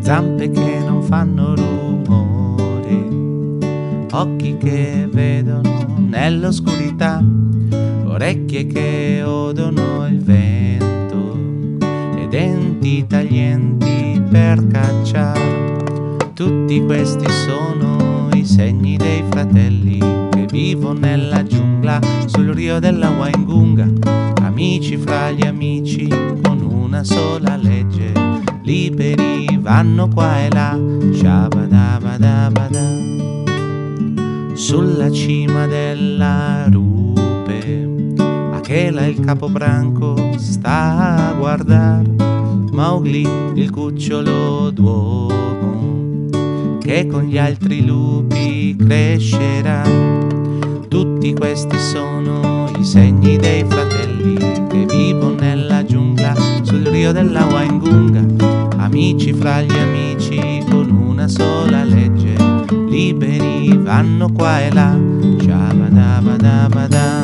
zampe che non fanno rumore, occhi che vedono nell'oscurità, orecchie che odono il vento e denti taglienti per cacciare. Tutti questi sono i segni dei fratelli che vivono nella giungla sul rio della Waingunga, amici fra gli amici con una sola legge, liberi vanno qua e là, shabadabadabada. Sulla cima della rupe, Achela il capobranco sta a guardar Mowgli il cucciolo d'uomo che con gli altri lupi crescerà. Tutti questi sono i segni dei fratelli che vivono nella giungla sul rio della Waingunga, amici fra gli amici con una sola legge, liberi vanno qua e là, shabadabadabada.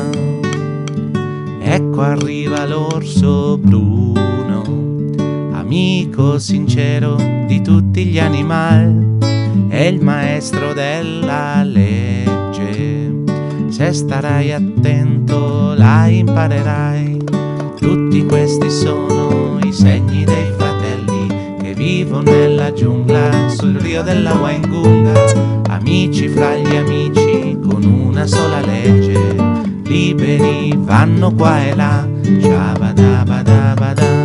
Ecco arriva l'orso bruno, amico sincero di tutti gli animali, è il maestro della legge, se starai attento la imparerai. Tutti questi sono i segni dei fratelli che vivono nella giungla sul rio della Waingunga, amici fra gli amici con una sola legge, liberi vanno qua e là, shabadabadabada.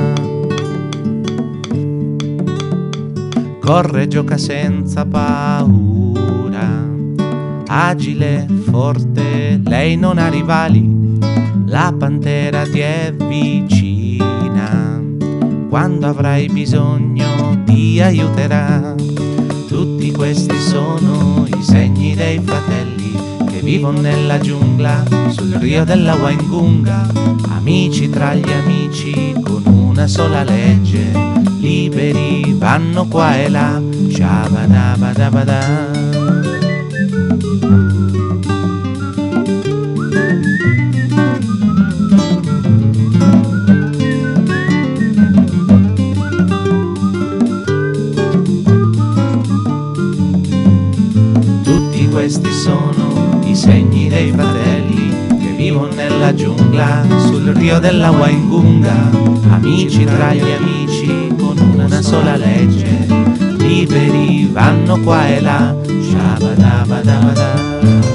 Corre, gioca senza paura, agile, forte, lei non ha rivali, la pantera ti è vicina, quando avrai bisogno ti aiuterà. Tutti questi sono i segni dei fratelli che vivono nella giungla sul rio della Waingunga, amici tra gli amici con una sola legge, liberi vanno qua e là, shabadabadabada. Tutti questi sono i segni dei fratelli che vivono nella giungla sul rio della Waingunga, amici tra gli amici con una sola legge, liberi vanno qua e là, shabadabadabada.